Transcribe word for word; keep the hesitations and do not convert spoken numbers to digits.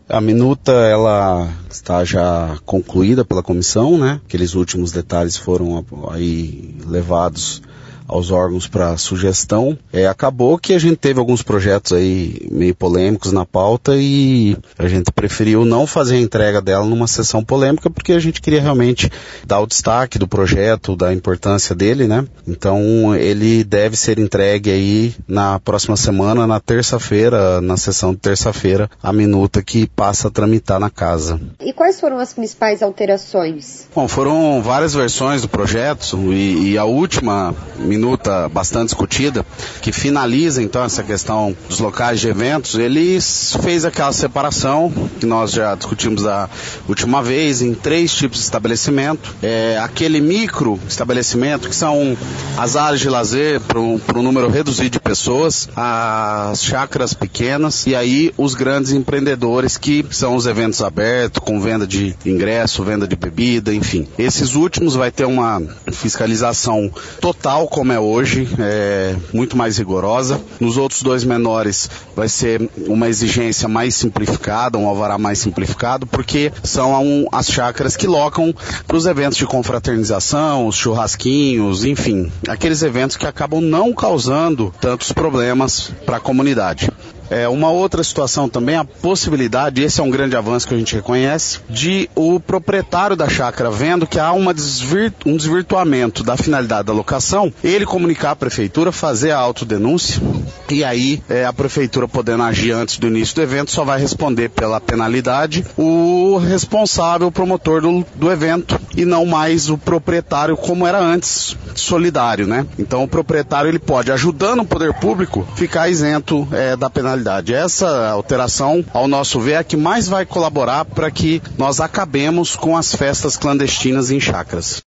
A minuta, ela está já concluída pela comissão, né? Aqueles últimos detalhes foram aí levados aos órgãos para sugestão. É, acabou que a gente teve alguns projetos aí meio polêmicos na pauta e a gente preferiu não fazer a entrega dela numa sessão polêmica porque a gente queria realmente dar o destaque do projeto, da importância dele, né? Então ele deve ser entregue aí na próxima semana, na terça-feira, na sessão de terça-feira, a minuta que passa a tramitar na casa. E quais foram as principais alterações? Bom, foram várias versões do projeto e, e a última minuta bastante discutida, que finaliza então essa questão dos locais de eventos, ele fez aquela separação que nós já discutimos da última vez em três tipos de estabelecimento. É, aquele micro estabelecimento, que são as áreas de lazer para um número reduzido de pessoas, as chácaras pequenas e aí os grandes empreendedores, que são os eventos abertos, com venda de ingresso, venda de bebida, enfim. Esses últimos vai ter uma fiscalização total, como é hoje, é muito mais rigorosa. Nos outros dois menores vai ser uma exigência mais simplificada, um alvará mais simplificado, porque são um, as chácaras que locam para os eventos de confraternização, os churrasquinhos, enfim, aqueles eventos que acabam não causando tantos problemas para a comunidade. É, uma outra situação também, a possibilidade, esse é um grande avanço que a gente reconhece, de o proprietário da chácara, vendo que há uma desvirtu- um desvirtuamento da finalidade da locação, ele comunicar à prefeitura, fazer a autodenúncia, e aí é, a prefeitura, podendo agir antes do início do evento, só vai responder pela penalidade o responsável, o promotor do, do evento, e não mais o proprietário, como era antes, solidário, né? Então o proprietário, ele pode, ajudando o poder público, ficar isento é, da penalidade. Essa alteração, ao nosso ver, é a que mais vai colaborar para que nós acabemos com as festas clandestinas em chácaras.